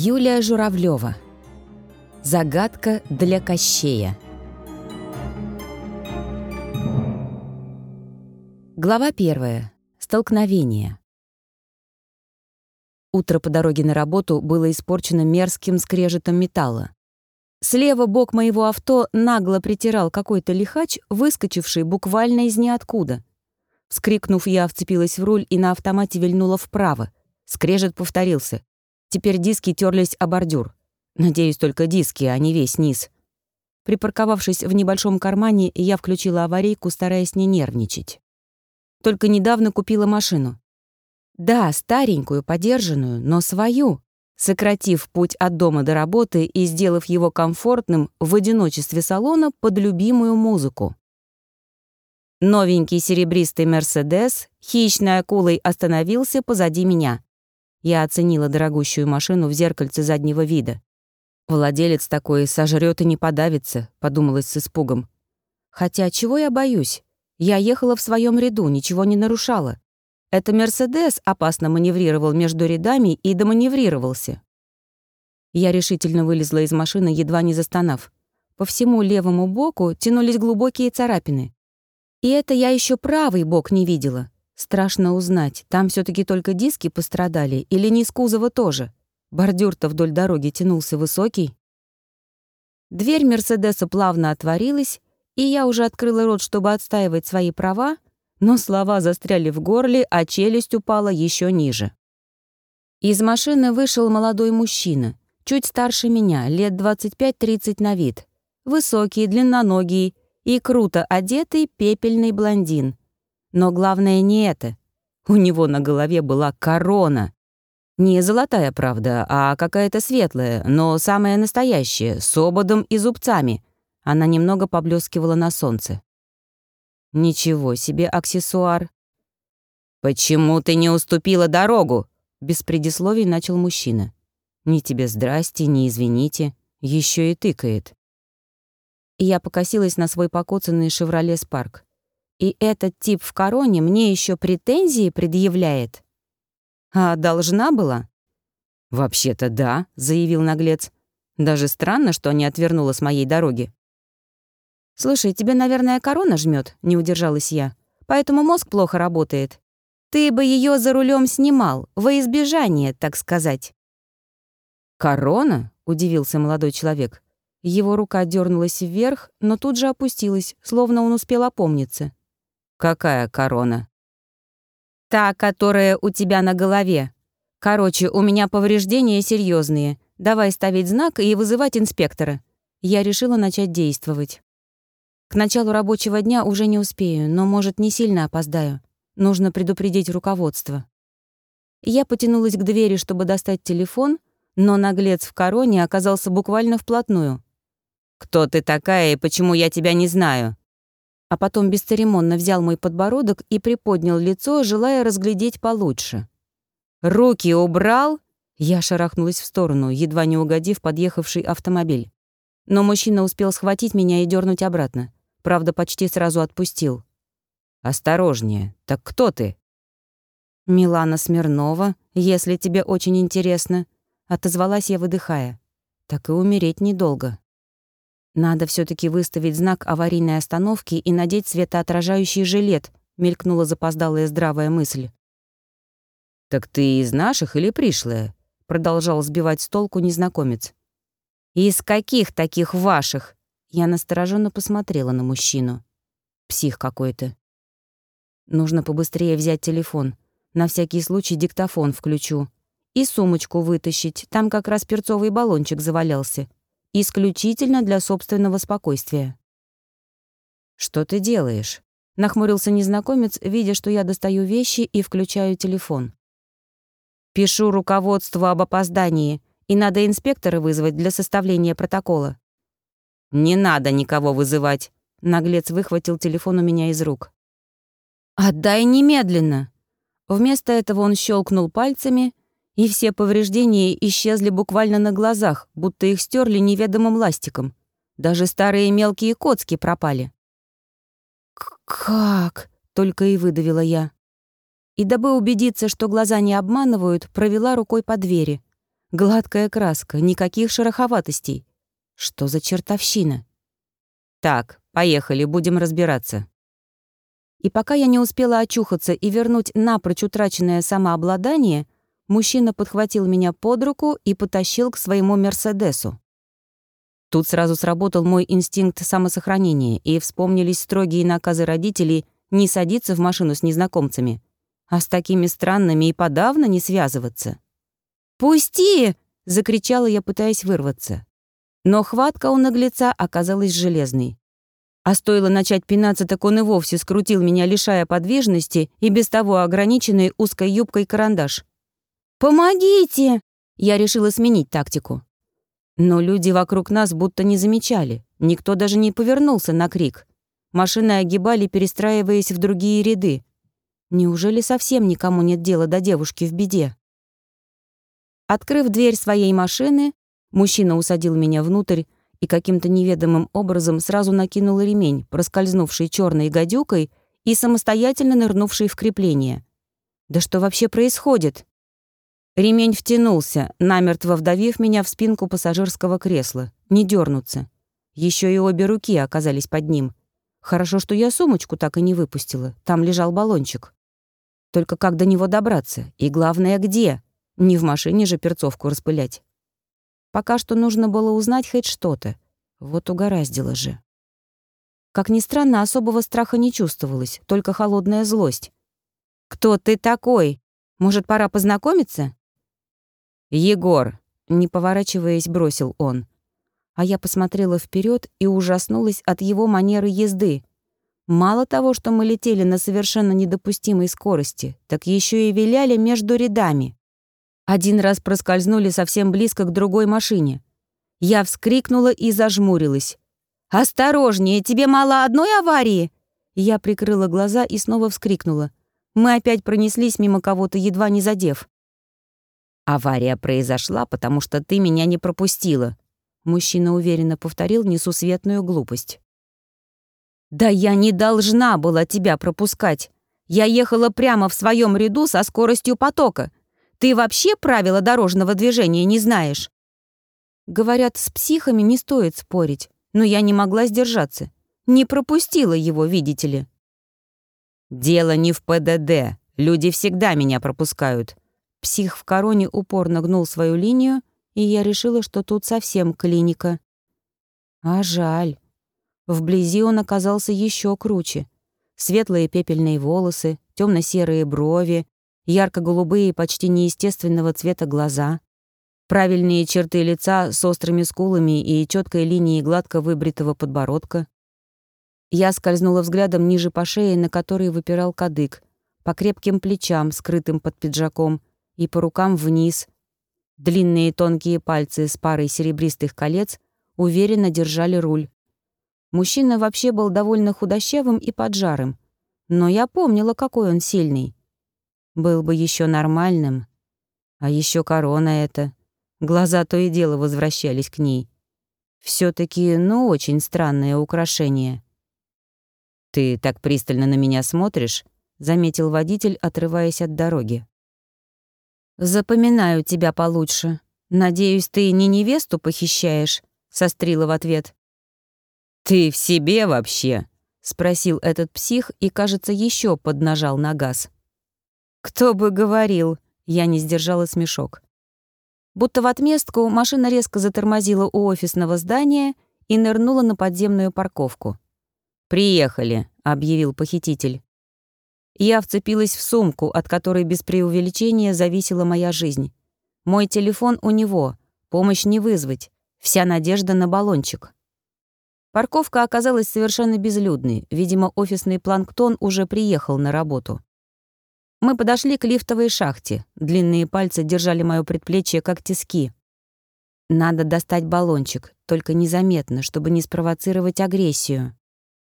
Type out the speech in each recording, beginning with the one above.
Юлия Журавлева. Загадка для Кощея. Глава 1. Столкновение. Утро по дороге на работу было испорчено мерзким скрежетом металла. Слева бок моего авто нагло притирал какой-то лихач, выскочивший буквально из ниоткуда. Вскрикнув, я вцепилась в руль и на автомате вильнула вправо. Скрежет повторился. Теперь диски терлись о бордюр. Надеюсь, только диски, а не весь низ. Припарковавшись в небольшом кармане, я включила аварийку, стараясь не нервничать. Только недавно купила машину. Да, старенькую, подержанную, но свою, сократив путь от дома до работы и сделав его комфортным в одиночестве салона под любимую музыку. Новенький серебристый «Мерседес» хищной акулой остановился позади меня. Я оценила дорогущую машину в зеркальце заднего вида. «Владелец такой сожрёт и не подавится», — подумалось с испугом. Хотя чего я боюсь? Я ехала в своем ряду, ничего не нарушала. Это «Мерседес» опасно маневрировал между рядами и доманеврировался. Я решительно вылезла из машины, едва не застонав. По всему левому боку тянулись глубокие царапины. И это я еще правый бок не видела. Страшно узнать, там все-таки только диски пострадали или низ кузова тоже. Бордюр-то вдоль дороги тянулся высокий. Дверь «Мерседеса» плавно отворилась, и я уже открыла рот, чтобы отстаивать свои права, но слова застряли в горле, а челюсть упала еще ниже. Из машины вышел молодой мужчина, чуть старше меня, лет 25-30 на вид. Высокий, длинноногий и круто одетый пепельный блондин. Но главное не это. У него на голове была корона. Не золотая, правда, а какая-то светлая, но самая настоящая, с ободом и зубцами. Она немного поблескивала на солнце. Ничего себе аксессуар. «Почему ты не уступила дорогу?» Без предисловий начал мужчина. «Ни тебе здрасте, ни извините. Еще и тыкает». Я покосилась на свой покоцанный «Шевроле Спарк». И этот тип в короне мне еще претензии предъявляет? А должна была? «Вообще-то да», — заявил наглец. «Даже странно, что не отвернула с моей дороги». «Слушай, тебе, наверное, корона жмет, не удержалась я. «Поэтому мозг плохо работает. Ты бы ее за рулем снимал, во избежание, так сказать». «Корона?» — удивился молодой человек. Его рука дернулась вверх, но тут же опустилась, словно он успел опомниться. «Какая корона?» «Та, которая у тебя на голове. Короче, у меня повреждения серьезные. Давай ставить знак и вызывать инспектора». Я решила начать действовать. К началу рабочего дня уже не успею, но, может, не сильно опоздаю. Нужно предупредить руководство. Я потянулась к двери, чтобы достать телефон, но наглец в короне оказался буквально вплотную. «Кто ты такая и почему я тебя не знаю?» А потом бесцеремонно взял мой подбородок и приподнял лицо, желая разглядеть получше. «Руки убрал?» Я шарахнулась в сторону, едва не угодив подъехавший автомобиль. Но мужчина успел схватить меня и дернуть обратно. Правда, почти сразу отпустил. «Осторожнее. Так кто ты?» «Милана Смирнова, если тебе очень интересно», — отозвалась я, выдыхая. «Так и умереть недолго». «Надо все-таки выставить знак аварийной остановки и надеть светоотражающий жилет», — мелькнула запоздалая здравая мысль. «Так ты из наших или пришлая?» — продолжал сбивать с толку незнакомец. «Из каких таких ваших?» Я настороженно посмотрела на мужчину. Псих какой-то. Нужно побыстрее взять телефон. На всякий случай диктофон включу. И сумочку вытащить, там как раз перцовый баллончик завалялся. Исключительно для собственного спокойствия. «Что ты делаешь?» — нахмурился незнакомец, видя, что я достаю вещи и включаю телефон. «Пишу руководству об опоздании, и надо инспектора вызвать для составления протокола». «Не надо никого вызывать», — наглец выхватил телефон у меня из рук. «Отдай немедленно!» Вместо этого он щелкнул пальцами, и все повреждения исчезли буквально на глазах, будто их стерли неведомым ластиком. Даже старые мелкие коцки пропали. «Как?» — только и выдавила я. И дабы убедиться, что глаза не обманывают, провела рукой по двери. Гладкая краска, никаких шероховатостей. Что за чертовщина? Так, поехали, будем разбираться. И пока я не успела очухаться и вернуть напрочь утраченное самообладание, мужчина подхватил меня под руку и потащил к своему «Мерседесу». Тут сразу сработал мой инстинкт самосохранения, и вспомнились строгие наказы родителей не садиться в машину с незнакомцами, а с такими странными и подавно не связываться. «Пусти!» — закричала я, пытаясь вырваться. Но хватка у наглеца оказалась железной. А стоило начать пинаться, так он и вовсе скрутил меня, лишая подвижности и без того ограниченной узкой юбкой карандаш. «Помогите!» Я решила сменить тактику. Но люди вокруг нас будто не замечали. Никто даже не повернулся на крик. Машины огибали, перестраиваясь в другие ряды. Неужели совсем никому нет дела до девушки в беде? Открыв дверь своей машины, мужчина усадил меня внутрь и каким-то неведомым образом сразу накинул ремень, проскользнувший черной гадюкой и самостоятельно нырнувший в крепление. Да что вообще происходит? Ремень втянулся, намертво вдавив меня в спинку пассажирского кресла. Не дернуться. Еще и обе руки оказались под ним. Хорошо, что я сумочку так и не выпустила. Там лежал баллончик. Только как до него добраться? И главное, где? Не в машине же перцовку распылять. Пока что нужно было узнать хоть что-то. Вот угораздило же. Как ни странно, особого страха не чувствовалось, только холодная злость. «Кто ты такой? Может, пора познакомиться?» «Егор», — не поворачиваясь, бросил он. А я посмотрела вперед и ужаснулась от его манеры езды. Мало того, что мы летели на совершенно недопустимой скорости, так еще и виляли между рядами. Один раз проскользнули совсем близко к другой машине. Я вскрикнула и зажмурилась. «Осторожнее, тебе мало одной аварии!» Я прикрыла глаза и снова вскрикнула. Мы опять пронеслись мимо кого-то, едва не задев. «Авария произошла, потому что ты меня не пропустила», — мужчина уверенно повторил несусветную глупость. «Да я не должна была тебя пропускать. Я ехала прямо в своем ряду со скоростью потока. Ты вообще правила дорожного движения не знаешь?» Говорят, с психами не стоит спорить, но я не могла сдержаться. Не пропустила его, видите ли. «Дело не в ПДД. Люди всегда меня пропускают». Псих в короне упорно гнул свою линию, и я решила, что тут совсем клиника. А жаль. Вблизи он оказался еще круче. Светлые пепельные волосы, темно-серые брови, ярко-голубые, почти неестественного цвета глаза, правильные черты лица с острыми скулами и четкой линией гладко выбритого подбородка. Я скользнула взглядом ниже по шее, на которой выпирал кадык, по крепким плечам, скрытым под пиджаком, и по рукам вниз. Длинные тонкие пальцы с парой серебристых колец уверенно держали руль. Мужчина вообще был довольно худощавым и поджарым, но я помнила, какой он сильный. Был бы еще нормальным. А еще корона эта. Глаза то и дело возвращались к ней. Все-таки, очень странное украшение. «Ты так пристально на меня смотришь», — заметил водитель, отрываясь от дороги. «Запоминаю тебя получше. Надеюсь, ты не невесту похищаешь?» — сострила в ответ. «Ты в себе вообще?» — спросил этот псих и, кажется, еще поднажал на газ. «Кто бы говорил?» — я не сдержала смешок. Будто в отместку машина резко затормозила у офисного здания и нырнула на подземную парковку. «Приехали», — объявил похититель. Я вцепилась в сумку, от которой без преувеличения зависела моя жизнь. Мой телефон у него, помощь не вызвать, вся надежда на баллончик. Парковка оказалась совершенно безлюдной, видимо, офисный планктон уже приехал на работу. Мы подошли к лифтовой шахте, длинные пальцы держали моё предплечье как тиски. Надо достать баллончик, только незаметно, чтобы не спровоцировать агрессию.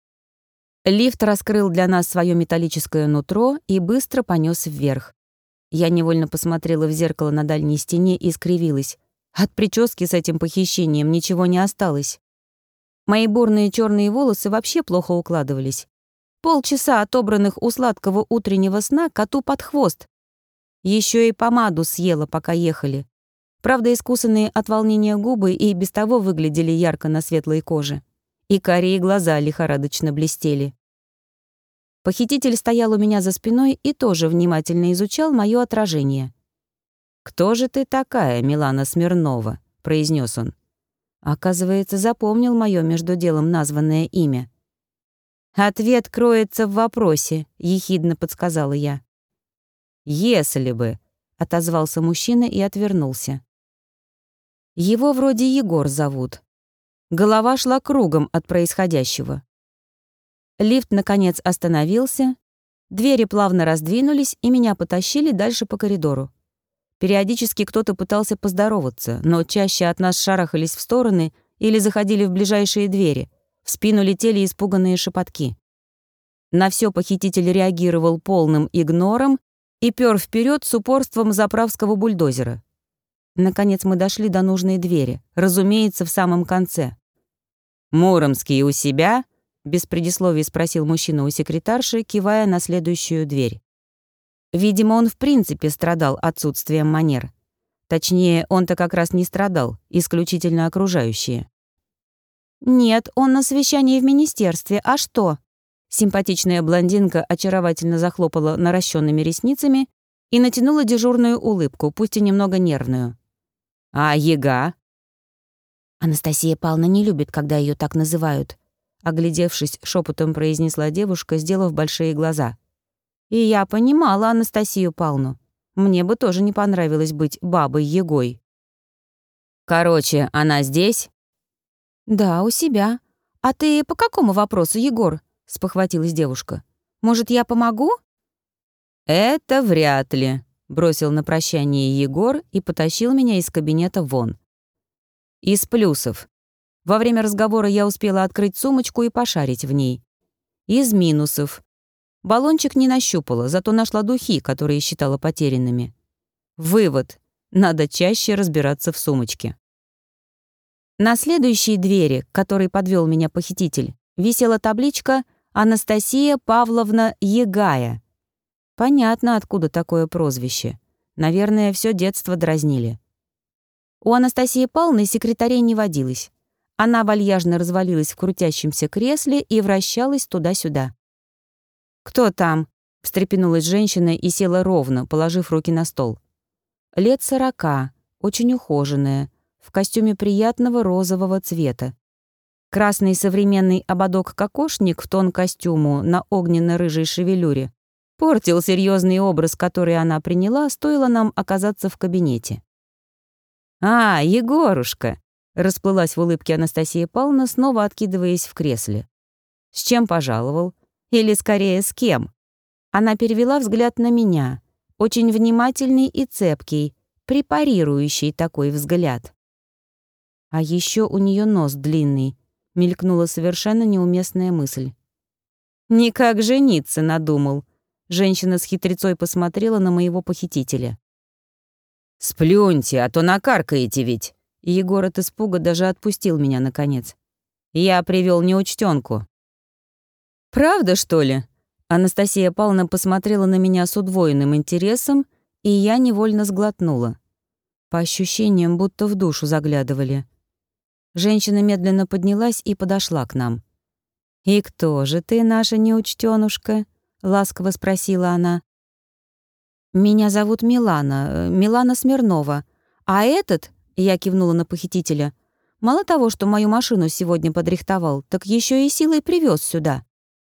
Лифт раскрыл для нас своё металлическое нутро и быстро понёс вверх. Я невольно посмотрела в зеркало на дальней стене и скривилась. От прически с этим похищением ничего не осталось. Мои бурные чёрные волосы вообще плохо укладывались. Полчаса отобранных у сладкого утреннего сна коту под хвост. Ещё и помаду съела, пока ехали. Правда, искусанные от волнения губы и без того выглядели ярко на светлой коже. И карие глаза лихорадочно блестели. Похититель стоял у меня за спиной и тоже внимательно изучал моё отражение. «Кто же ты такая, Милана Смирнова?» — произнес он. Оказывается, запомнил моё между делом названное имя. «Ответ кроется в вопросе», — ехидно подсказала я. «Если бы», — отозвался мужчина и отвернулся. Его вроде Егор зовут. Голова шла кругом от происходящего. Лифт, наконец, остановился, двери плавно раздвинулись, и меня потащили дальше по коридору. Периодически кто-то пытался поздороваться, но чаще от нас шарахались в стороны или заходили в ближайшие двери. В спину летели испуганные шепотки. На все похититель реагировал полным игнором и пёр вперед с упорством заправского бульдозера. Наконец мы дошли до нужной двери, разумеется, в самом конце. «Муромский у себя?» — без предисловий спросил мужчина у секретарши, кивая на следующую дверь. Видимо, он в принципе страдал отсутствием манер. Точнее, он-то как раз не страдал, исключительно окружающие. «Нет, он на совещании в министерстве. А что?» Симпатичная блондинка очаровательно захлопала наращенными ресницами и натянула дежурную улыбку, пусть и немного нервную. «А Ега?» «Анастасия Павловна не любит, когда ее так называют», оглядевшись, шепотом произнесла девушка, сделав большие глаза. «И я понимала Анастасию Павловну. Мне бы тоже не понравилось быть бабой Егой». «Короче, она здесь?» «Да, у себя. А ты по какому вопросу, Егор?» — спохватилась девушка. «Может, я помогу?» «Это вряд ли», — бросил на прощание Егор и потащил меня из кабинета вон. Из плюсов. Во время разговора я успела открыть сумочку и пошарить в ней. Из минусов. Баллончик не нащупала, зато нашла духи, которые считала потерянными. Вывод. Надо чаще разбираться в сумочке. На следующей двери, к которой подвел меня похититель, висела табличка «Анастасия Павловна Егая». Понятно, откуда такое прозвище. Наверное, все детство дразнили. У Анастасии Павловны секретарей не водилось. Она вальяжно развалилась в крутящемся кресле и вращалась туда-сюда. «Кто там?» — встрепенулась женщина и села ровно, положив руки на стол. Лет 40, очень ухоженная, в костюме приятного розового цвета. Красный современный ободок-кокошник в тон костюму на огненно-рыжей шевелюре портил серьезный образ, который она приняла, стоило нам оказаться в кабинете. «А, Егорушка!» — расплылась в улыбке Анастасия Павловна, снова откидываясь в кресле. «С чем пожаловал? Или, скорее, с кем?» Она перевела взгляд на меня, очень внимательный и цепкий, препарирующий такой взгляд. А еще у нее нос длинный, мелькнула совершенно неуместная мысль. «Никак жениться надумал», — женщина с хитрецой посмотрела на моего похитителя. «Сплюньте, а то накаркаете ведь!» И Егор от испуга даже отпустил меня наконец. «Я привел неучтёнку». «Правда, что ли?» Анастасия Павловна посмотрела на меня с удвоенным интересом, и я невольно сглотнула. По ощущениям, будто в душу заглядывали. Женщина медленно поднялась и подошла к нам. «И кто же ты, наша неучтёнушка?» — ласково спросила она. «Меня зовут Милана, Милана Смирнова. А этот, — я кивнула на похитителя, — мало того, что мою машину сегодня подрихтовал, так еще и силой привез сюда».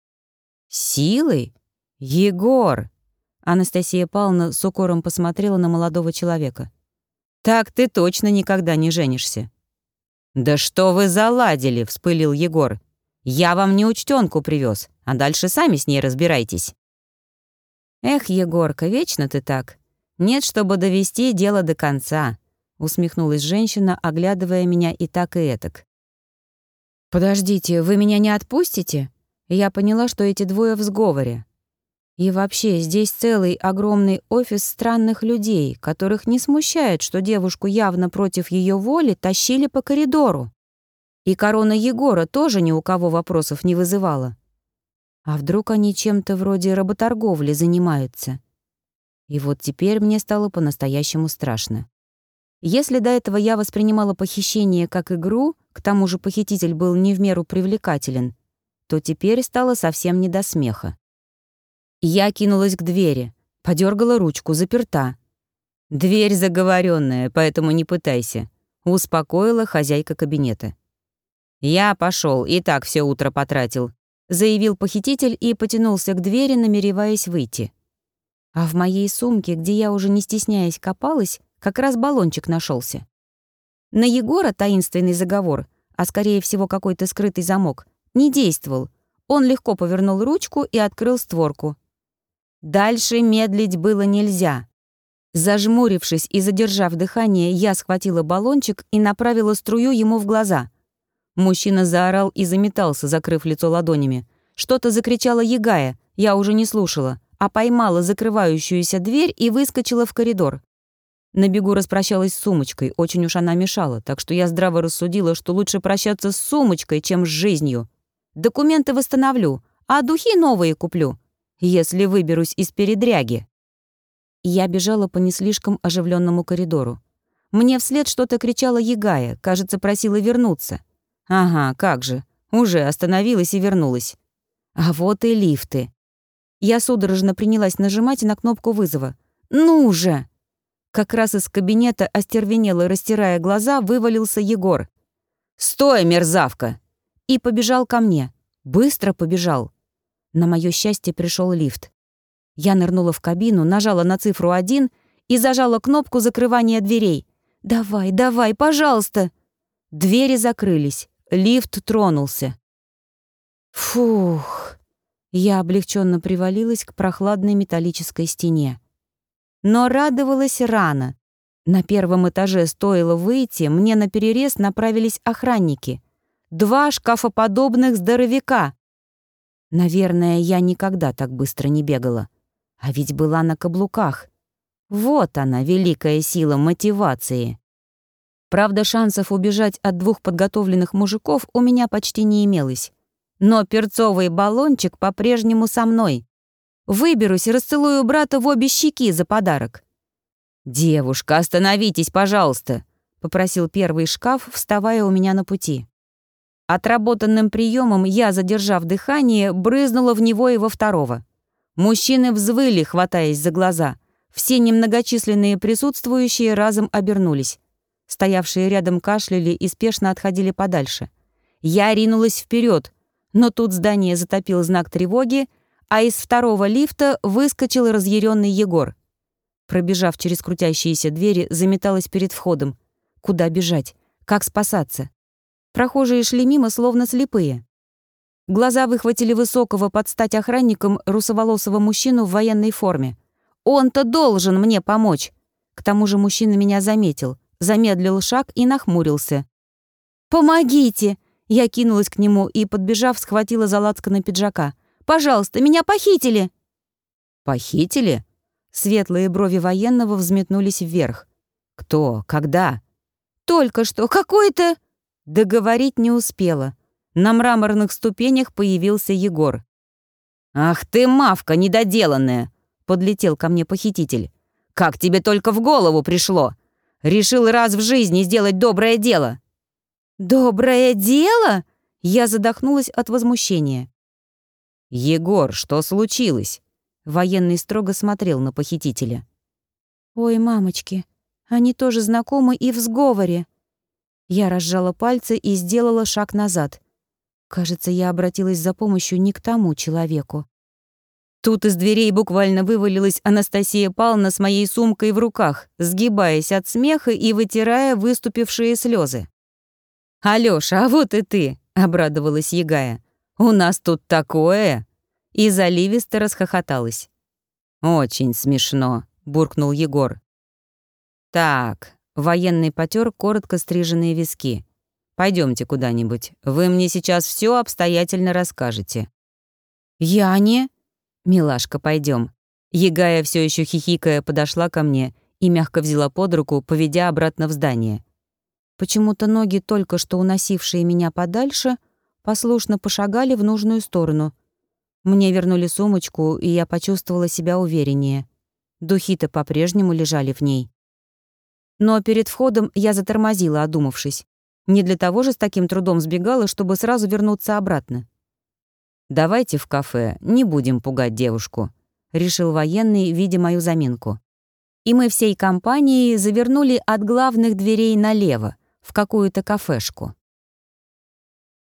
«Силой? Егор!» Анастасия Павловна с укором посмотрела на молодого человека. «Так ты точно никогда не женишься». «Да что вы заладили?» — вспылил Егор. «Я вам неучтёнку привез, а дальше сами с ней разбирайтесь». «Эх, Егорка, вечно ты так. Нет, чтобы довести дело до конца», — усмехнулась женщина, оглядывая меня и так, и этак. «Подождите, вы меня не отпустите?» Я поняла, что эти двое в сговоре. И вообще, здесь целый огромный офис странных людей, которых не смущает, что девушку явно против ее воли тащили по коридору. И корона Егора тоже ни у кого вопросов не вызывала. А вдруг они чем-то вроде работорговли занимаются? И вот теперь мне стало по-настоящему страшно. Если до этого я воспринимала похищение как игру, к тому же похититель был не в меру привлекателен, то теперь стало совсем не до смеха. Я кинулась к двери, подергала ручку, заперта. «Дверь заговоренная, поэтому не пытайся», — успокоила хозяйка кабинета. «Я пошел, и так все утро потратил», — заявил похититель и потянулся к двери, намереваясь выйти. А в моей сумке, где я уже не стесняясь копалась, как раз баллончик нашелся. На Егора таинственный заговор, а скорее всего какой-то скрытый замок, не действовал. Он легко повернул ручку и открыл створку. Дальше медлить было нельзя. Зажмурившись и задержав дыхание, я схватила баллончик и направила струю ему в глаза. Мужчина заорал и заметался, закрыв лицо ладонями. Что-то закричала Егая, я уже не слушала, а поймала закрывающуюся дверь и выскочила в коридор. На бегу распрощалась с сумочкой, очень уж она мешала, так что я здраво рассудила, что лучше прощаться с сумочкой, чем с жизнью. Документы восстановлю, а духи новые куплю, если выберусь из передряги. Я бежала по не слишком оживленному коридору. Мне вслед что-то кричала Егая, кажется, просила вернуться. Ага, как же, уже остановилась и вернулась. А вот и лифты. Я судорожно принялась нажимать на кнопку вызова. «Ну же!» Как раз из кабинета, остервенело растирая глаза, вывалился Егор. «Стой, мерзавка!» И побежал ко мне. Быстро побежал. На моё счастье пришел лифт. Я нырнула в кабину, нажала на цифру 1 и зажала кнопку закрывания дверей. «Давай, давай, пожалуйста!» Двери закрылись. Лифт тронулся. Фух. Я облегченно привалилась к прохладной металлической стене. Но радовалась рано. На первом этаже стоило выйти, мне наперерез направились охранники. 2 шкафоподобных здоровяка. Наверное, я никогда так быстро не бегала. А ведь была на каблуках. Вот она, великая сила мотивации. Правда, шансов убежать от 2 подготовленных мужиков у меня почти не имелось. Но перцовый баллончик по-прежнему со мной. Выберусь и расцелую брата в обе щеки за подарок. «Девушка, остановитесь, пожалуйста», — попросил первый шкаф, вставая у меня на пути. Отработанным приемом я, задержав дыхание, брызнула в него и во второго. Мужчины взвыли, хватаясь за глаза. Все немногочисленные присутствующие разом обернулись. Стоявшие рядом кашляли и спешно отходили подальше. Я ринулась вперед, но тут здание затопил знак тревоги, а из второго лифта выскочил разъяренный Егор. Пробежав через крутящиеся двери, заметалась перед входом. Куда бежать? Как спасаться? Прохожие шли мимо, словно слепые. Глаза выхватили высокого под стать охранником русоволосого мужчину в военной форме. Он-то должен мне помочь. К тому же мужчина меня заметил, замедлил шаг и нахмурился. «Помогите!» Я кинулась к нему и, подбежав, схватила за лацканы пиджака. «Пожалуйста, меня похитили!» «Похитили?» Светлые брови военного взметнулись вверх. «Кто? Когда?» «Только что. Какой-то...» Договорить не успела. На мраморных ступенях появился Егор. «Ах ты, мавка недоделанная!» — подлетел ко мне похититель. «Как тебе только в голову пришло? Решил раз в жизни сделать доброе дело!» «Доброе дело?» Я задохнулась от возмущения. «Егор, что случилось?» Военный строго смотрел на похитителя. «Ой, мамочки, они тоже знакомы и в сговоре». Я разжала пальцы и сделала шаг назад. Кажется, я обратилась за помощью не к тому человеку. Тут из дверей буквально вывалилась Анастасия Павловна с моей сумкой в руках, сгибаясь от смеха и вытирая выступившие слезы. «Алёша, а вот и ты!» — обрадовалась Егая. «У нас тут такое!» И заливисто расхохоталась. «Очень смешно», — буркнул Егор. «Так», — военный потер коротко стриженные виски. «Пойдёмте куда-нибудь. Вы мне сейчас всё обстоятельно расскажете». «Я не...» «Милашка, пойдём». Егая, всё ещё хихикая, подошла ко мне и мягко взяла под руку, поведя обратно в здание. Почему-то ноги, только что уносившие меня подальше, послушно пошагали в нужную сторону. Мне вернули сумочку, и я почувствовала себя увереннее. Духи-то по-прежнему лежали в ней. Но перед входом я затормозила, одумавшись. Не для того же с таким трудом сбегала, чтобы сразу вернуться обратно. «Давайте в кафе, не будем пугать девушку», — решил военный, видя мою заминку. И мы всей компанией завернули от главных дверей налево, в какую-то кафешку.